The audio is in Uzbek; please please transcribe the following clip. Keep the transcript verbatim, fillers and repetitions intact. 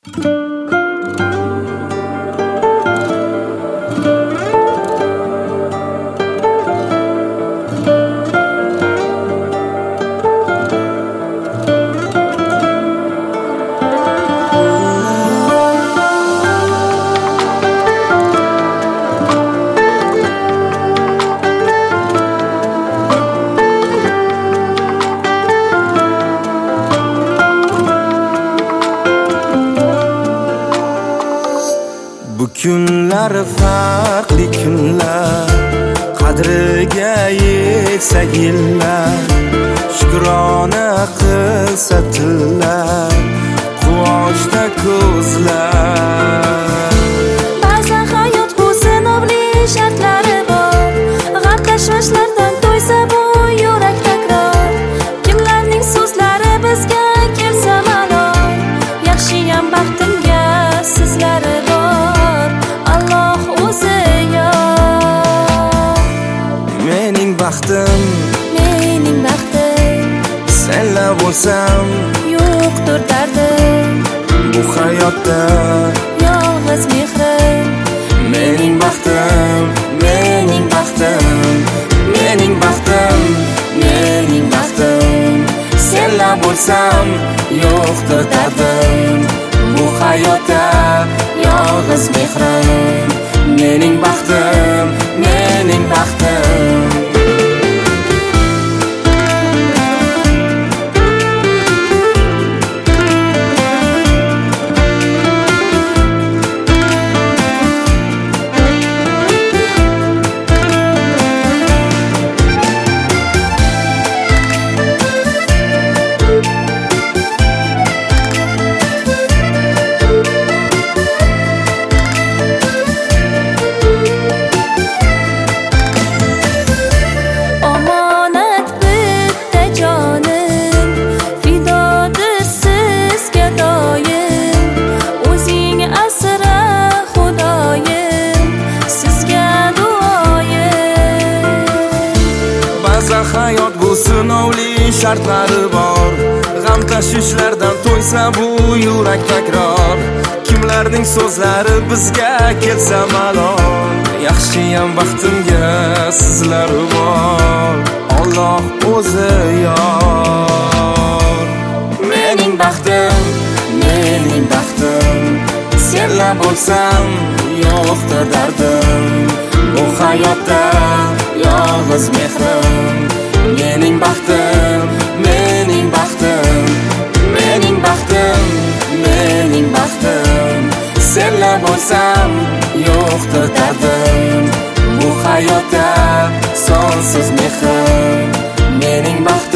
Bu kunlar farklı kunlar, qadriga yetsa yillar, shukrona qilsa tillar, quvonchda ko'zlar. Ba'zan hayot bu sinovli shartlari bor, g'am tashvishlardan to'ysa bu yurak takror. Kimlarning so'zlari bizga kelsa malol, yaxshiyam baxtimga sizlari bor. Alloh o'zi yor. Mening baxtim, Mening baxtim, senla bo'lsam, yo'qdir dardim. bu hayotda Yolg'iz mehrim, mening baxtim, mening baxtim, mening baxtim, mening baxtim. Senla bo'lsam, yo'qdir dardim. Bu hayotda yolg'iz mehrim, mening baxtim, mening baxtim. Omonat bitta jonim, fidodir sizga doim. O'zing asra Xudoyim, sizga duoyim. Ba'zan hayot bu sinovli shartlari bor, g'am tashvishlardan to'ysa bu yurak takror. Kimlarning so'zlari bizga kelsa malol, yaxshiyam baxtimga sizlar bor. Alloh o'zi yor. Mening baxtim, mening baxtim, senla bo'lsam, yo'qdir dardim. Bu hayotda yolg'iz mehrim, mening baxtim, mening baxtim, mening baxtim, mening baxtim. Senla bo'lsam, yo'qdir dardim. Bu hayotda sonsiz mehrim, mening baxtim.